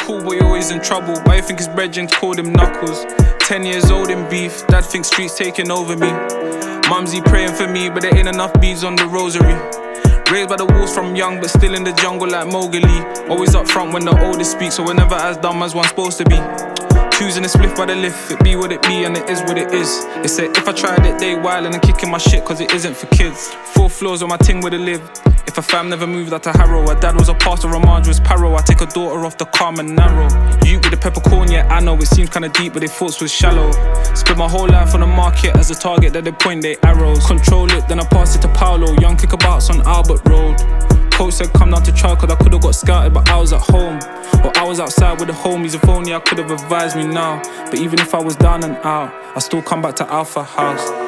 cool, but you're always in trouble. Why you think his brethren called him Knuckles? 10 years old in beef, dad thinks streets taking over me. Mumsy praying for me, but there ain't enough beads on the rosary. Raised by the wolves from young, but still in the jungle like Mowgli. Always up front when the oldest speaks, so we're never as dumb as one's supposed to be. Choosing a spliff by the lift, it be what it be and it is what it is. They say if I tried it, they wild and I'm kicking my shit cause it isn't for kids. 4 floors where my ting would've lived. If a fam never moved out to Harrow, her dad was a pastor, her mom was Paro. I take a daughter off the calm and narrow. You with the peppercorn, yeah I know it seems kinda deep but their thoughts was shallow. Spent my whole life on the market as a target that they point their arrows. Control it, then I pass it to Paolo. Young kickabouts on Albert Road. Coach said come down to trial cause I could've got scouted but I was at home. Or I was outside with the homies, if only I could've advised me now. But even if I was down and out, I still come back to Alpha House.